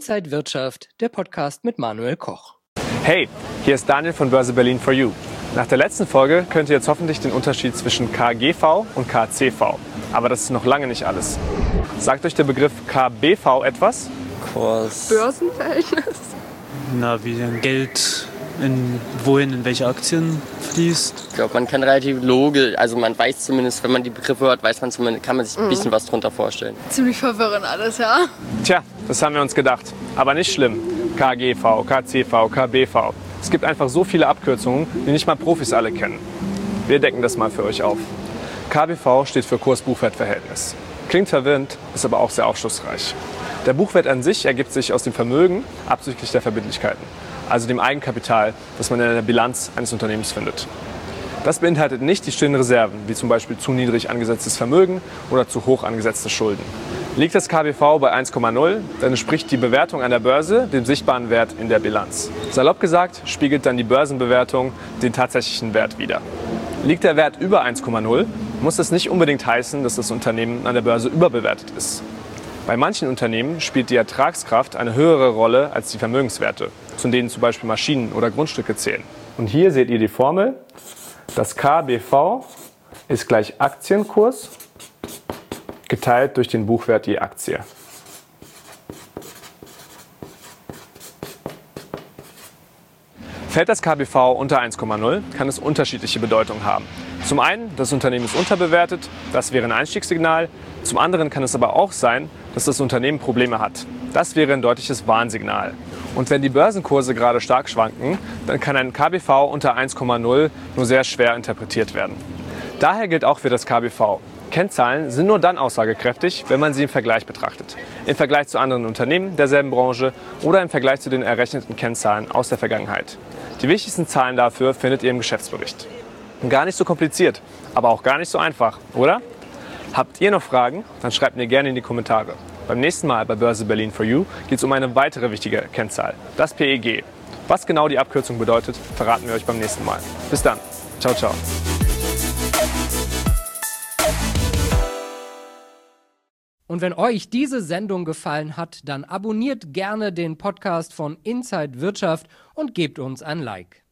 Inside Wirtschaft, der Podcast mit Manuel Koch. Hey, hier ist Daniel von Börse Berlin for You. Nach der letzten Folge könnt ihr jetzt hoffentlich den Unterschied zwischen KGV und KCV. Aber das ist noch lange nicht alles. Sagt euch der Begriff KBV etwas? Kurs. Börsenverhältnis. Na, wie dein Geld in welche Aktien fließt. Ich glaube, man kann relativ logisch, also man weiß zumindest, wenn man die Begriffe hört, kann man sich ein bisschen was drunter vorstellen. Ziemlich verwirrend alles, ja. Tja, das haben wir uns gedacht. Aber nicht schlimm. KGV, KCV, KBV. Es gibt einfach so viele Abkürzungen, die nicht mal Profis alle kennen. Wir decken das mal für euch auf. KBV steht für Kurs-Buchwert-Verhältnis. Klingt verwirrend, ist aber auch sehr aufschlussreich. Der Buchwert an sich ergibt sich aus dem Vermögen abzüglich der Verbindlichkeiten, also dem Eigenkapital, das man in der Bilanz eines Unternehmens findet. Das beinhaltet nicht die stillen Reserven, wie zum Beispiel zu niedrig angesetztes Vermögen oder zu hoch angesetzte Schulden. Liegt das KBV bei 1,0, dann entspricht die Bewertung an der Börse dem sichtbaren Wert in der Bilanz. Salopp gesagt, spiegelt dann die Börsenbewertung den tatsächlichen Wert wider. Liegt der Wert über 1,0, muss das nicht unbedingt heißen, dass das Unternehmen an der Börse überbewertet ist. Bei manchen Unternehmen spielt die Ertragskraft eine höhere Rolle als die Vermögenswerte, zu denen zum Beispiel Maschinen oder Grundstücke zählen. Und hier seht ihr die Formel. Das KBV ist gleich Aktienkurs geteilt durch den Buchwert je Aktie. Fällt das KBV unter 1,0, kann es unterschiedliche Bedeutungen haben. Zum einen, das Unternehmen ist unterbewertet, das wäre ein Einstiegssignal. Zum anderen kann es aber auch sein, dass das Unternehmen Probleme hat. Das wäre ein deutliches Warnsignal. Und wenn die Börsenkurse gerade stark schwanken, dann kann ein KBV unter 1,0 nur sehr schwer interpretiert werden. Daher gilt auch für das KBV. Kennzahlen sind nur dann aussagekräftig, wenn man sie im Vergleich betrachtet. Im Vergleich zu anderen Unternehmen derselben Branche oder im Vergleich zu den errechneten Kennzahlen aus der Vergangenheit. Die wichtigsten Zahlen dafür findet ihr im Geschäftsbericht. Gar nicht so kompliziert, aber auch gar nicht so einfach, oder? Habt ihr noch Fragen? Dann schreibt mir gerne in die Kommentare. Beim nächsten Mal bei Börse Berlin for You geht es um eine weitere wichtige Kennzahl, das PEG. Was genau die Abkürzung bedeutet, verraten wir euch beim nächsten Mal. Bis dann. Ciao, ciao. Und wenn euch diese Sendung gefallen hat, dann abonniert gerne den Podcast von Inside Wirtschaft und gebt uns ein Like.